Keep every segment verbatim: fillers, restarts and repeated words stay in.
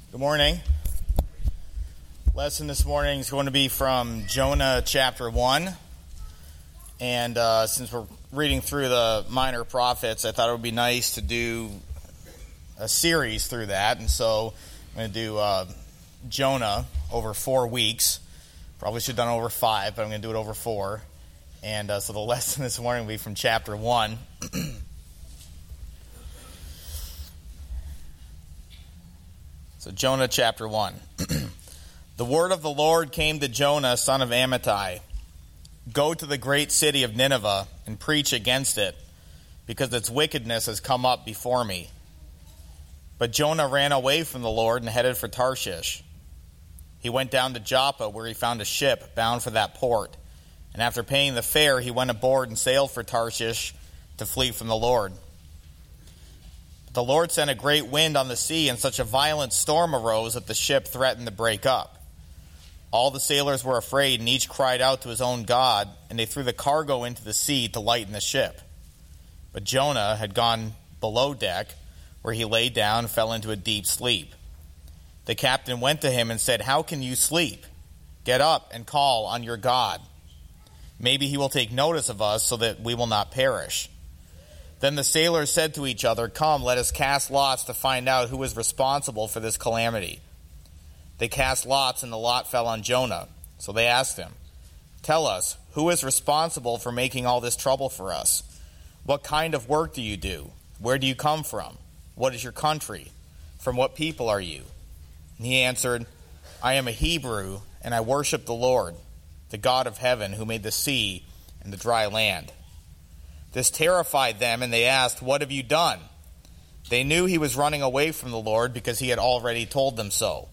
Good morning. Lesson this morning is going to be from Jonah chapter one. And uh, since we're reading through the minor prophets, I thought it would be nice to do a series through that. And so I'm going to do uh, Jonah over four weeks. Probably should have done over five, but I'm going to do it over four. And uh, so the lesson this morning will be from chapter one. So Jonah chapter one. The word of the Lord came to Jonah, son of Amittai. Go to the great city of Nineveh and preach against it, because its wickedness has come up before me. But Jonah ran away from the Lord and headed for Tarshish. He went down to Joppa, where he found a ship bound for that port. And after paying the fare, he went aboard and sailed for Tarshish to flee from the Lord. The Lord sent a great wind on the sea, and such a violent storm arose that the ship threatened to break up. All the sailors were afraid, and each cried out to his own God, and they threw the cargo into the sea to lighten the ship. But Jonah had gone below deck, where he lay down and fell into a deep sleep. The captain went to him and said, "How can you sleep? Get up and call on your God. Maybe he will take notice of us so that we will not perish." Then the sailors said to each other, "Come, let us cast lots to find out who is responsible for this calamity." They cast lots, and the lot fell on Jonah. So they asked him, "Tell us, who is responsible for making all this trouble for us? What kind of work do you do? Where do you come from? What is your country? From what people are you?" And he answered, "I am a Hebrew, and I worship the Lord, the God of heaven, who made the sea and the dry land." This terrified them, and they asked, "What have you done?" They knew he was running away from the Lord because he had already told them so.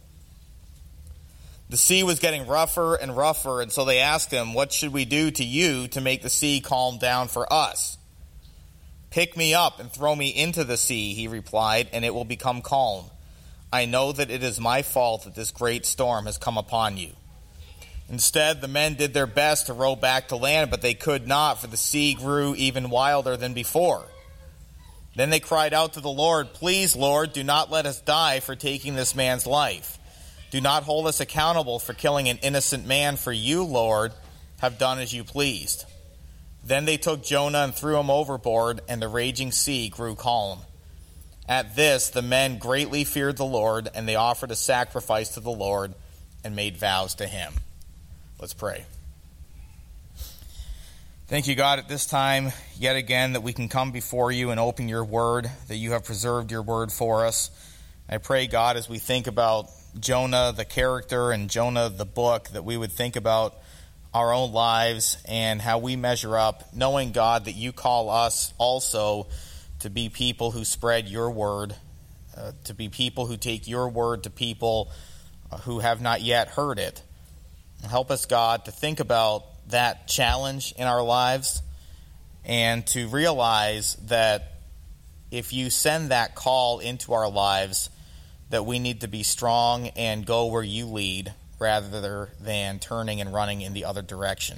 The sea was getting rougher and rougher, and so they asked him, "What should we do to you to make the sea calm down for us?" "Pick me up and throw me into the sea," he replied, "and it will become calm. I know that it is my fault that this great storm has come upon you." Instead, the men did their best to row back to land, but they could not, for the sea grew even wilder than before. Then they cried out to the Lord, "Please, Lord, do not let us die for taking this man's life. Do not hold us accountable for killing an innocent man, for you, Lord, have done as you pleased." Then they took Jonah and threw him overboard, and the raging sea grew calm. At this, the men greatly feared the Lord, and they offered a sacrifice to the Lord and made vows to him. Let's pray. Thank you, God, at this time, yet again, that we can come before you and open your word, that you have preserved your word for us. I pray, God, as we think about Jonah, the character, and Jonah, the book, that we would think about our own lives and how we measure up, knowing, God, that you call us also to be people who spread your word, uh, to be people who take your word to people uh, who have not yet heard it. Help us, God, to think about that challenge in our lives and to realize that if you send that call into our lives, that we need to be strong and go where you lead rather than turning and running in the other direction.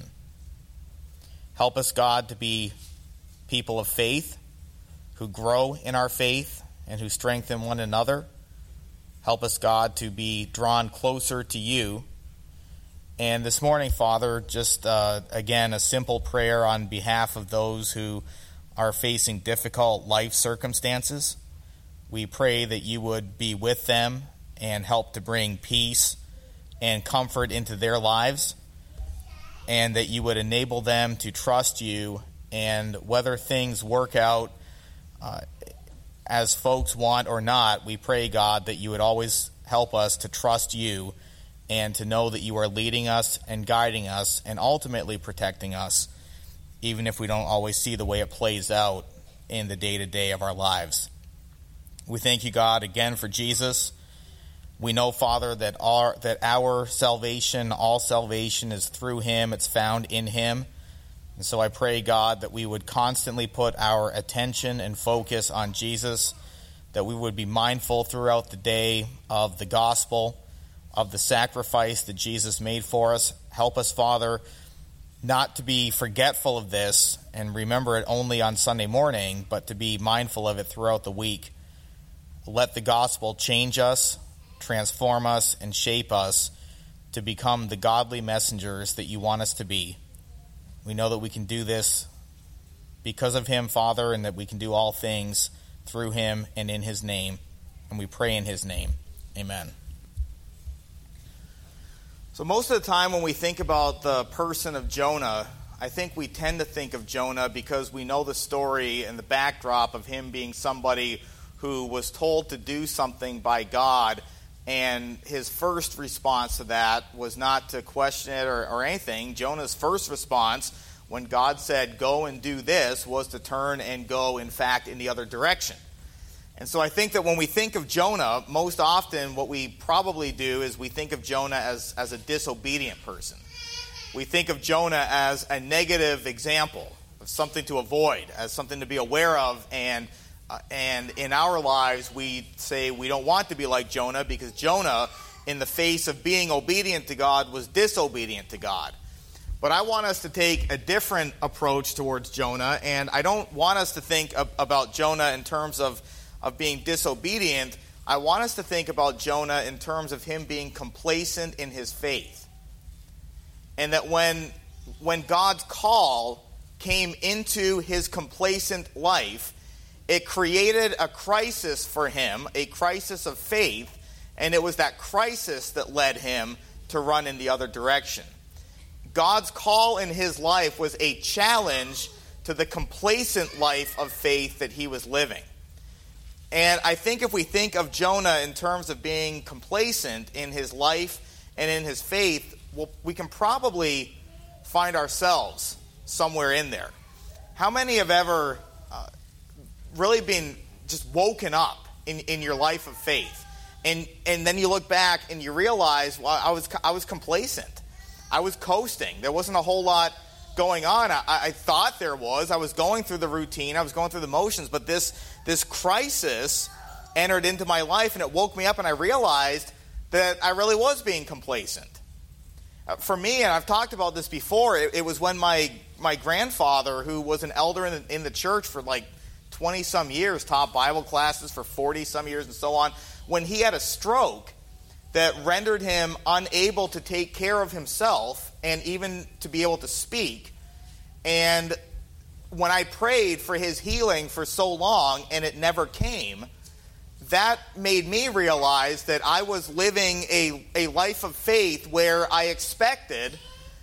Help us, God, to be people of faith who grow in our faith and who strengthen one another. Help us, God, to be drawn closer to you. And this morning, Father, just uh, again, a simple prayer on behalf of those who are facing difficult life circumstances. We pray that you would be with them and help to bring peace and comfort into their lives, and that you would enable them to trust you, and whether things work out uh, as folks want or not, we pray, God, that you would always help us to trust you and to know that you are leading us and guiding us and ultimately protecting us, even if we don't always see the way it plays out in the day-to-day of our lives. We thank you, God, again for Jesus. We know, Father, that our, that our salvation, all salvation is through him. It's found in him. And so I pray, God, that we would constantly put our attention and focus on Jesus, that we would be mindful throughout the day of the gospel, of the sacrifice that Jesus made for us. Help us, Father, not to be forgetful of this and remember it only on Sunday morning, but to be mindful of it throughout the week. Let the gospel change us. transform us, and shape us to become the godly messengers that you want us to be. We know that we can do this because of him, Father, and that we can do all things through him and in his name. And we pray in his name. Amen. So most of the time when we think about the person of Jonah, I think we tend to think of Jonah because we know the story and the backdrop of him being somebody who was told to do something by God, and his first response to that was not to question it or, or anything. Jonah's first response when God said, go and do this, was to turn and go, in fact, in the other direction. And so I think that when we think of Jonah, most often what we probably do is we think of Jonah as, as a disobedient person. We think of Jonah as a negative example of something to avoid, as something to be aware of. And, uh, and in our lives, we say we don't want to be like Jonah because Jonah, in the face of being obedient to God, was disobedient to God. But I want us to take a different approach towards Jonah, and I don't want us to think of, about Jonah in terms of of being disobedient. I want us to think about Jonah in terms of him being complacent in his faith. And that when, when God's call came into his complacent life, it created a crisis for him, a crisis of faith, and it was that crisis that led him to run in the other direction. God's call in his life was a challenge to the complacent life of faith that he was living. And I think if we think of Jonah in terms of being complacent in his life and in his faith, well, we can probably find ourselves somewhere in there. How many have ever uh, really been just woken up in, in your life of faith? And and then you look back and you realize, well, I was I was complacent. I was coasting. There wasn't a whole lot going on. I, I thought there was. I was going through the routine. I was going through the motions. But this this crisis entered into my life, and it woke me up, and I realized that I really was being complacent. Uh, for me, and I've talked about this before, it, it was when my my grandfather, who was an elder in the, in the church for like twenty-some years, taught Bible classes for forty-some years and so on, when he had a stroke that rendered him unable to take care of himself and even to be able to speak. And when I prayed for his healing for so long and it never came, that made me realize that I was living a, a life of faith where I expected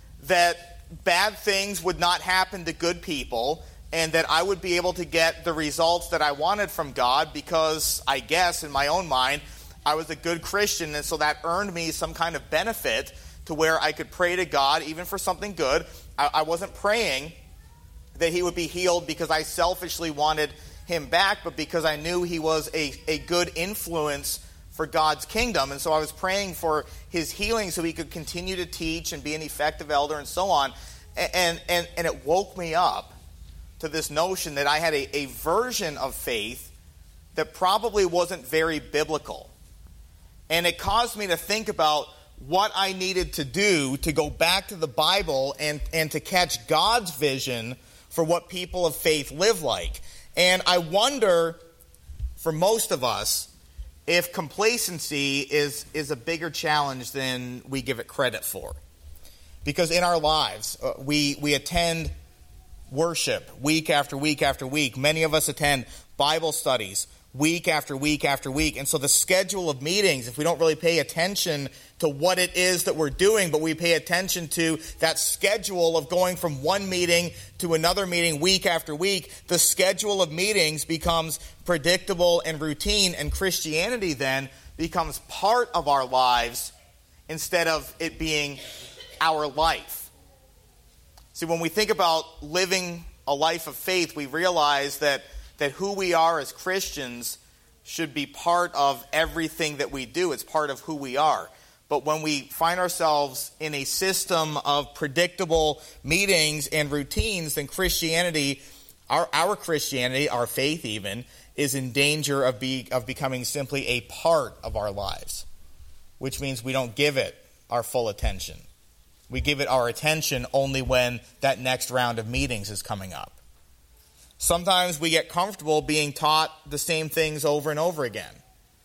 that bad things would not happen to good people and that I would be able to get the results that I wanted from God because, I guess, in my own mind, I was a good Christian, and so that earned me some kind of benefit to where I could pray to God even for something good. I, I wasn't praying that he would be healed because I selfishly wanted him back, but because I knew he was a, a good influence for God's kingdom. And so I was praying for his healing so he could continue to teach and be an effective elder and so on. And, and, and it woke me up to this notion that I had a, a version of faith that probably wasn't very biblical. And it caused me to think about what I needed to do to go back to the Bible and, and to catch God's vision for what people of faith live like. And I wonder, for most of us, if complacency is, is a bigger challenge than we give it credit for. Because in our lives, uh, we, we attend worship week after week after week. Many of us attend Bible studies week after week after week. And so the schedule of meetings, if we don't really pay attention to what it is that we're doing, but we pay attention to that schedule of going from one meeting to another meeting week after week, the schedule of meetings becomes predictable and routine, and Christianity then becomes part of our lives instead of it being our life. See, when we think about living a life of faith, we realize that that who we are as Christians should be part of everything that we do. It's part of who we are. But when we find ourselves in a system of predictable meetings and routines, then Christianity, our, our Christianity, our faith even, is in danger of, be, of becoming simply a part of our lives, which means we don't give it our full attention. We give it our attention only when that next round of meetings is coming up. Sometimes we get comfortable being taught the same things over and over again.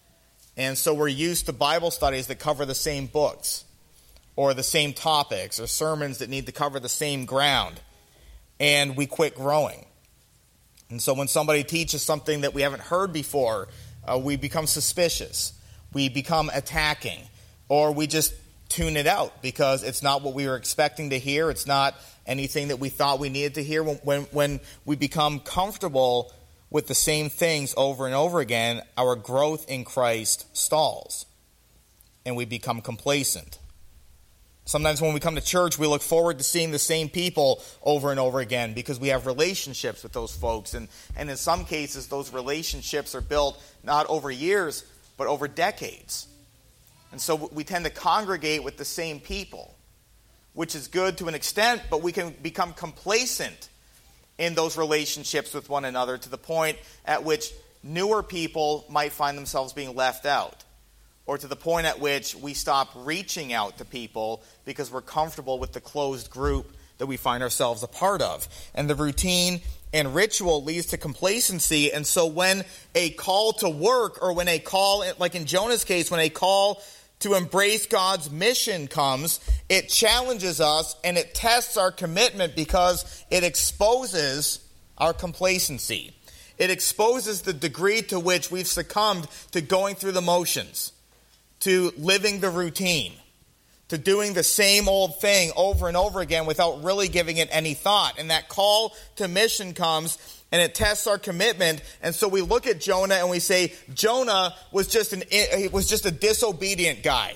And so we're used to Bible studies that cover the same books or the same topics or sermons that need to cover the same ground. And we quit growing. And so when somebody teaches something that we haven't heard before, uh, we become suspicious. We become attacking. Or we just tune it out because it's not what we were expecting to hear. It's not anything that we thought we needed to hear. When, when, when we become comfortable with the same things over and over again, our growth in Christ stalls. And we become complacent. Sometimes when we come to church, we look forward to seeing the same people over and over again because we have relationships with those folks. And, and in some cases, those relationships are built not over years, but over decades. And so we tend to congregate with the same people, which is good to an extent, but we can become complacent in those relationships with one another to the point at which newer people might find themselves being left out. Or to the point at which we stop reaching out to people because we're comfortable with the closed group that we find ourselves a part of. And the routine and ritual leads to complacency. And so when a call to work, or when a call, like in Jonah's case, when a call to embrace God's mission comes, it challenges us and it tests our commitment because it exposes our complacency. It exposes the degree to which we've succumbed to going through the motions, to living the routine, to doing the same old thing over and over again without really giving it any thought. And that call to mission comes and it tests our commitment. And so we look at Jonah and we say, Jonah was just an he was just a disobedient guy.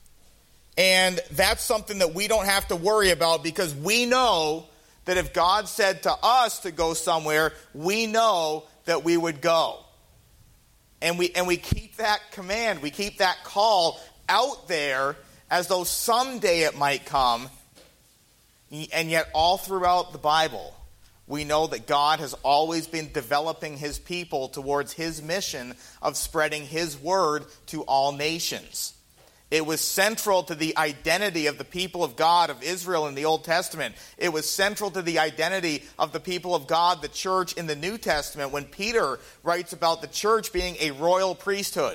And that's something that we don't have to worry about because we know that if God said to us to go somewhere, we know that we would go. And we and we keep that command, we keep that call out there as though someday it might come. And yet all throughout the Bible, we know that God has always been developing his people towards his mission of spreading his word to all nations. It was central to the identity of the people of God, of Israel in the Old Testament. It was central to the identity of the people of God, the church in the New Testament, when Peter writes about the church being a royal priesthood,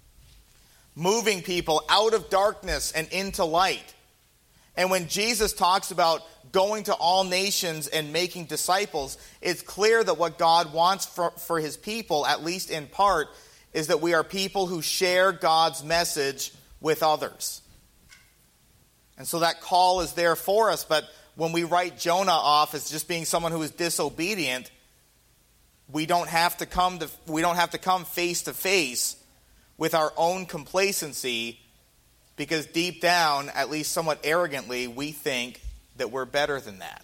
moving people out of darkness and into light. And when Jesus talks about going to all nations and making disciples, it's clear that what God wants for, for his people, at least in part, is that we are people who share God's message with others. And so that call is there for us, but when we write Jonah off as just being someone who is disobedient, we don't have to come to we don't have to come face to face with our own complacency, because deep down, at least somewhat arrogantly, we think that we're better than that.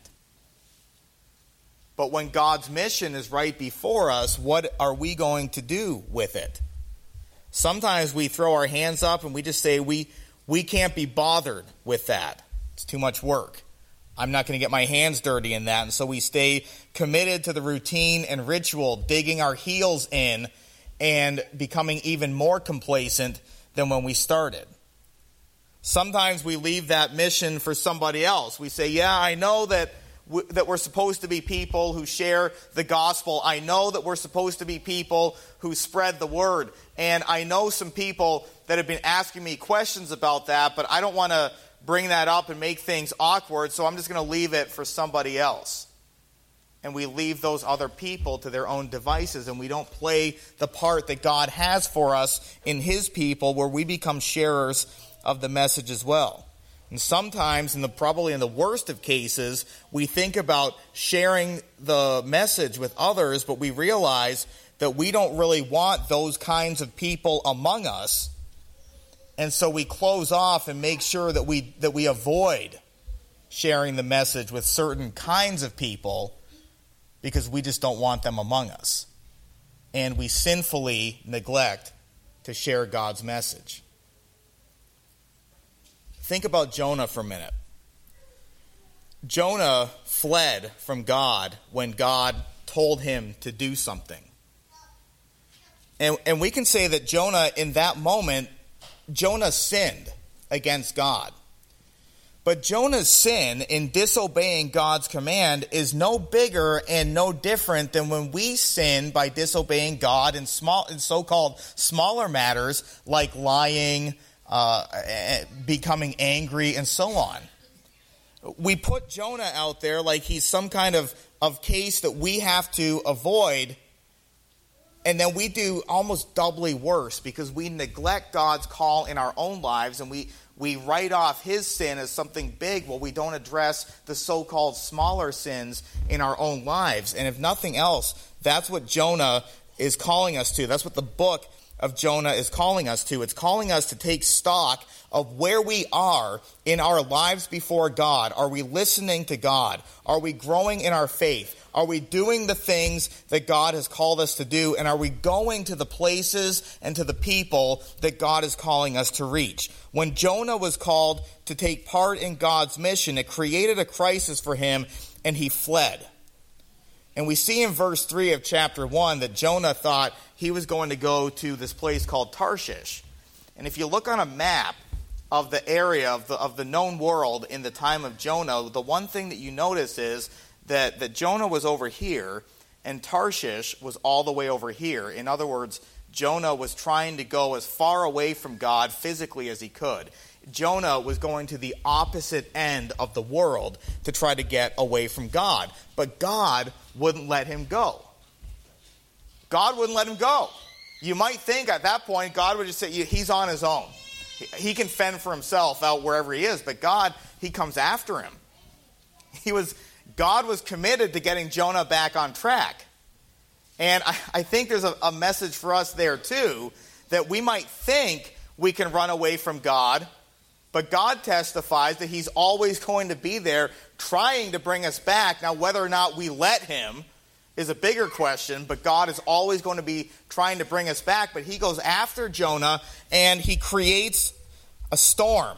But when God's mission is right before us, what are we going to do with it? Sometimes we throw our hands up and we just say, we, we can't be bothered with that. It's too much work. I'm not going to get my hands dirty in that. And so we stay committed to the routine and ritual, digging our heels in and becoming even more complacent than when we started. Sometimes we leave that mission for somebody else. We say, yeah, I know that w- that we're supposed to be people who share the gospel. I know that we're supposed to be people who spread the word. And I know some people that have been asking me questions about that, but I don't want to bring that up and make things awkward, so I'm just going to leave it for somebody else. And we leave those other people to their own devices, and we don't play the part that God has for us in his people, where we become sharers of the message as well. And sometimes, in the probably in the worst of cases, we think about sharing the message with others, but we realize that we don't really want those kinds of people among us. And so we close off and make sure that we that we avoid sharing the message with certain kinds of people because we just don't want them among us. And we sinfully neglect to share God's message. Think about Jonah for a minute. Jonah fled from God when God told him to do something. And, and we can say that Jonah, in that moment, Jonah sinned against God. But Jonah's sin in disobeying God's command is no bigger and no different than when we sin by disobeying God in small, in so-called smaller matters like lying, uh, becoming angry, and so on. We put Jonah out there like he's some kind of, of case that we have to avoid, and then we do almost doubly worse because we neglect God's call in our own lives, and we We write off his sin as something big while we don't address the so-called smaller sins in our own lives. And if nothing else, that's what Jonah is calling us to. That's what the book of Jonah is calling us to. It's calling us to take stock of where we are in our lives before God. Are we listening to God? Are we growing in our faith? Are we doing the things that God has called us to do? And are we going to the places and to the people that God is calling us to reach? When Jonah was called to take part in God's mission, it created a crisis for him, and he fled. And we see in verse three of chapter one that Jonah thought he was going to go to this place called Tarshish. And if you look on a map of the area of the, of the known world in the time of Jonah, the one thing that you notice is that, that Jonah was over here and Tarshish was all the way over here. In other words, Jonah was trying to go as far away from God physically as he could. Jonah was going to the opposite end of the world to try to get away from God. But God wouldn't let him go. God wouldn't let him go. You might think at that point God would just say, he's on his own. He can fend for himself out wherever he is. But God, he comes after him. He was, God was committed to getting Jonah back on track. And I, I think there's a, a message for us there too, that we might think we can run away from God, but God testifies that he's always going to be there trying to bring us back. Now, whether or not we let him is a bigger question, but God is always going to be trying to bring us back. But he goes after Jonah, and he creates a storm.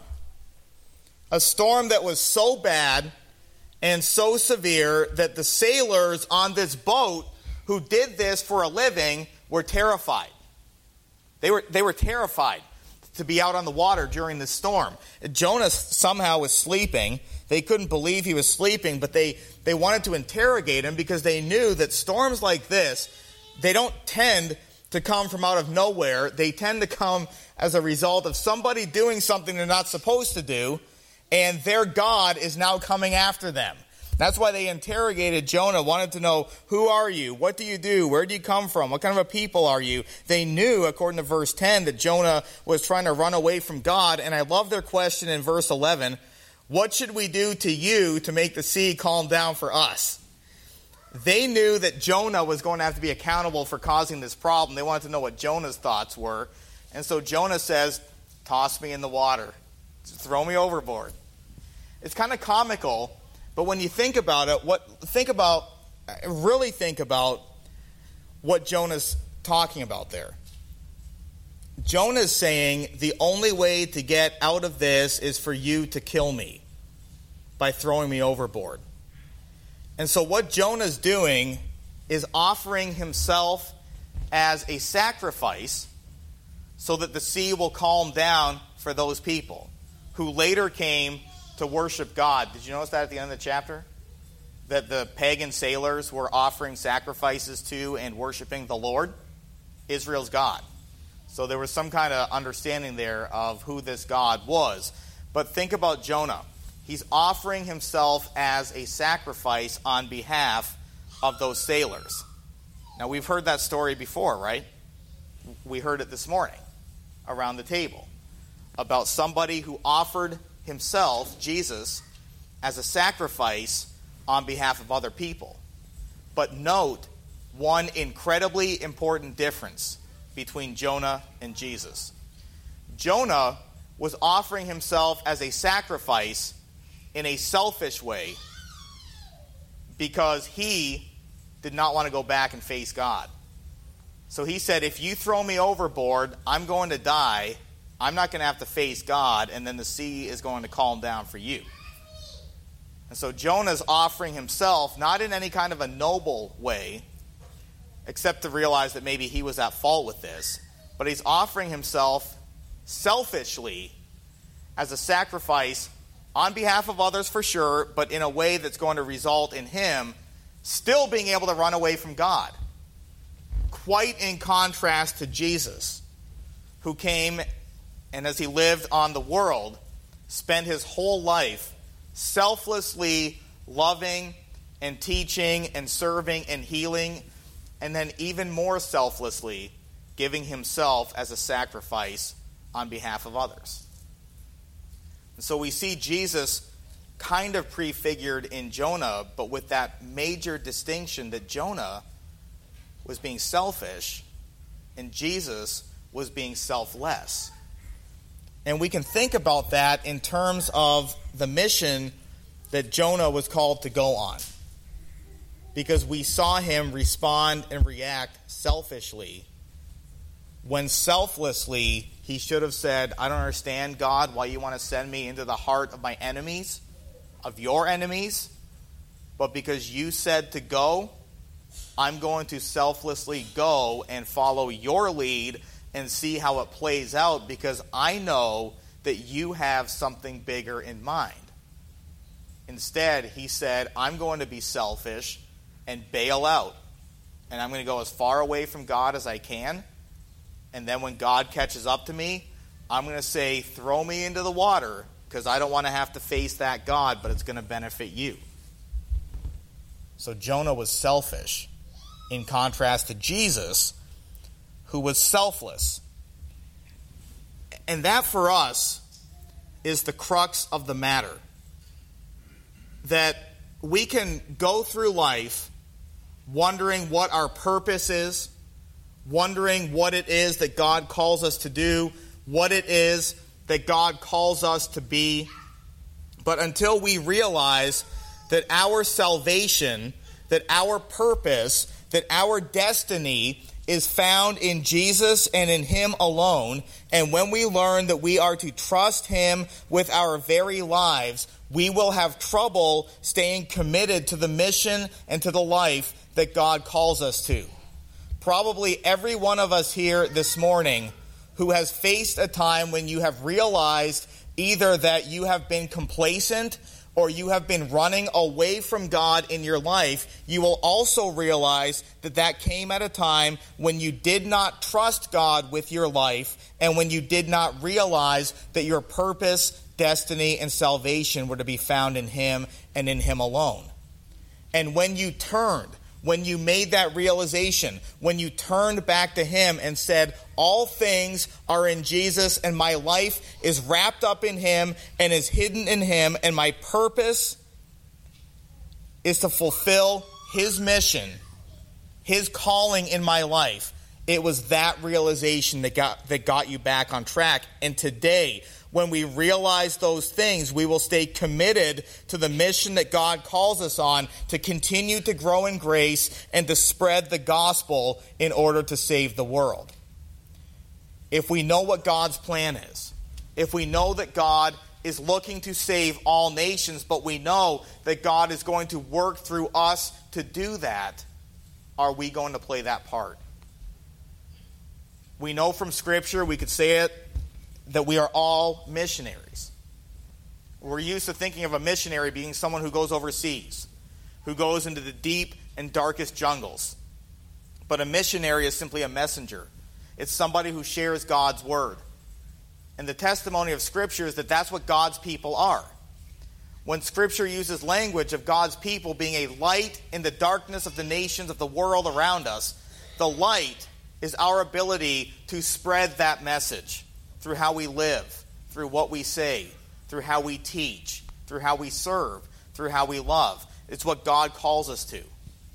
A storm that was so bad and so severe that the sailors on this boat who did this for a living were terrified. They were, they were terrified to be out on the water during this storm. Jonah somehow was sleeping. They couldn't believe he was sleeping, but they, they wanted to interrogate him because they knew that storms like this, they don't tend to come from out of nowhere. They tend to come as a result of somebody doing something they're not supposed to do, and their God is now coming after them. That's why they interrogated Jonah, wanted to know, who are you? What do you do? Where do you come from? What kind of a people are you? They knew, according to verse ten, that Jonah was trying to run away from God. And I love their question in verse eleven. What should we do to you to make the sea calm down for us? They knew that Jonah was going to have to be accountable for causing this problem. They wanted to know what Jonah's thoughts were. And so Jonah says, toss me in the water. Throw me overboard. It's kind of comical. But when you think about it, what think about, really think about what Jonah's talking about there. Jonah's saying the only way to get out of this is for you to kill me by throwing me overboard. And so what Jonah's doing is offering himself as a sacrifice so that the sea will calm down for those people who later came to worship God. Did you notice that at the end of the chapter? That the pagan sailors were offering sacrifices to and worshiping the Lord, Israel's God. So there was some kind of understanding there of who this God was. But think about Jonah. He's offering himself as a sacrifice on behalf of those sailors. Now, we've heard that story before, right? We heard it this morning around the table about somebody who offered himself, Jesus, as a sacrifice on behalf of other people. But note one incredibly important difference between Jonah and Jesus. Jonah was offering himself as a sacrifice in a selfish way because he did not want to go back and face God. So he said, if you throw me overboard, I'm going to die. I'm not going to have to face God, and then the sea is going to calm down for you. And so Jonah's offering himself, not in any kind of a noble way, except to realize that maybe he was at fault with this, but he's offering himself selfishly as a sacrifice on behalf of others for sure, but in a way that's going to result in him still being able to run away from God. Quite in contrast to Jesus, who came and as he lived on the world, spent his whole life selflessly loving and teaching and serving and healing, and then even more selflessly giving himself as a sacrifice on behalf of others. And so we see Jesus kind of prefigured in Jonah, but with that major distinction that Jonah was being selfish and Jesus was being selfless. And we can think about that in terms of the mission that Jonah was called to go on. Because we saw him respond and react selfishly, when selflessly he should have said, I don't understand, God, why you want to send me into the heart of my enemies, of your enemies, but because you said to go, I'm going to selflessly go and follow your lead and see how it plays out, because I know that you have something bigger in mind. Instead, he said, I'm going to be selfish and bail out. And I'm going to go as far away from God as I can. And then when God catches up to me, I'm going to say, throw me into the water, because I don't want to have to face that God, but it's going to benefit you. So Jonah was selfish, in contrast to Jesus, who was selfless. And that for us is the crux of the matter. That we can go through life wondering what our purpose is, wondering what it is that God calls us to do, what it is that God calls us to be. But until we realize that our salvation, that our purpose, that our destiny is found in Jesus and in him alone, and when we learn that we are to trust him with our very lives, we will have trouble staying committed to the mission and to the life that God calls us to. Probably every one of us here this morning who has faced a time when you have realized either that you have been complacent or you have been running away from God in your life, you will also realize that that came at a time when you did not trust God with your life and when you did not realize that your purpose, destiny, and salvation were to be found in him and in him alone. And when you turned, when you made that realization, when you turned back to him and said, all things are in Jesus and my life is wrapped up in him and is hidden in him, and my purpose is to fulfill his mission, his calling in my life, it was that realization that got, that got you back on track. And today, when we realize those things, we will stay committed to the mission that God calls us on, to continue to grow in grace and to spread the gospel in order to save the world. If we know what God's plan is, if we know that God is looking to save all nations, but we know that God is going to work through us to do that, are we going to play that part? We know from Scripture, we could say it, that we are all missionaries. We're used to thinking of a missionary being someone who goes overseas, who goes into the deep and darkest jungles. But a missionary is simply a messenger. It's somebody who shares God's word. And the testimony of Scripture is that that's what God's people are. When Scripture uses language of God's people being a light in the darkness of the nations of the world around us, the light is our ability to spread that message through how we live, through what we say, through how we teach, through how we serve, through how we love. It's what God calls us to.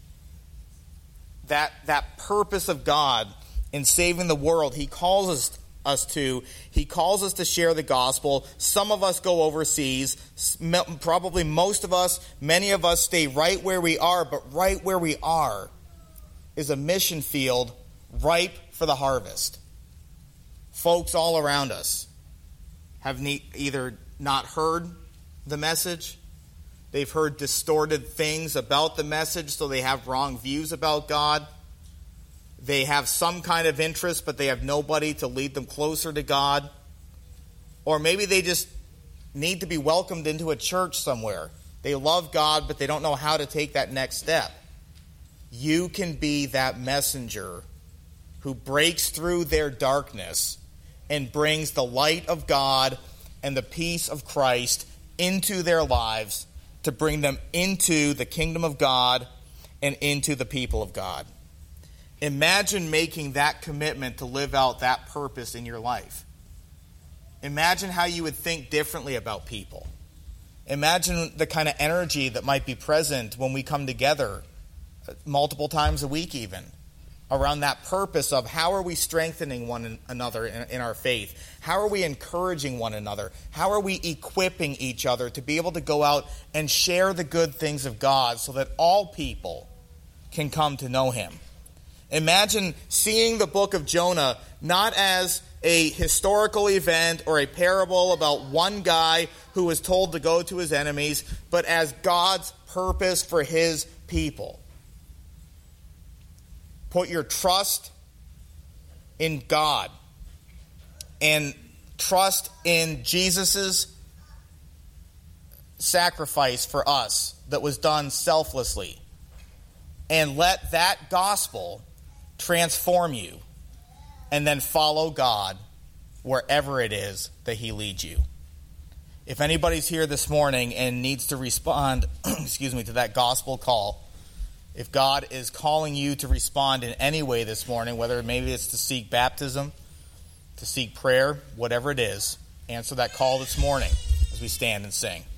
That, that purpose of God in saving the world, He calls us, us to. He calls us to share the gospel. Some of us go overseas. Probably most of us, many of us stay right where we are, but right where we are is a mission field ripe for the harvest. Folks all around us have ne- either not heard the message, they've heard distorted things about the message, so they have wrong views about God. They have some kind of interest, but they have nobody to lead them closer to God. Or maybe they just need to be welcomed into a church somewhere. They love God, but they don't know how to take that next step. You can be that messenger who breaks through their darkness and brings the light of God and the peace of Christ into their lives to bring them into the kingdom of God and into the people of God. Imagine making that commitment to live out that purpose in your life. Imagine how you would think differently about people. Imagine the kind of energy that might be present when we come together multiple times a week even, around that purpose of how are we strengthening one another in, in our faith? How are we encouraging one another? How are we equipping each other to be able to go out and share the good things of God so that all people can come to know him? Imagine seeing the book of Jonah not as a historical event or a parable about one guy who was told to go to his enemies, but as God's purpose for his people. Put your trust in God and trust in Jesus' sacrifice for us that was done selflessly. And let that gospel transform you, and then follow God wherever it is that he leads you. If anybody's here this morning and needs to respond, excuse me, to that gospel call, if God is calling you to respond in any way this morning, whether maybe it's to seek baptism, to seek prayer, whatever it is, answer that call this morning as we stand and sing.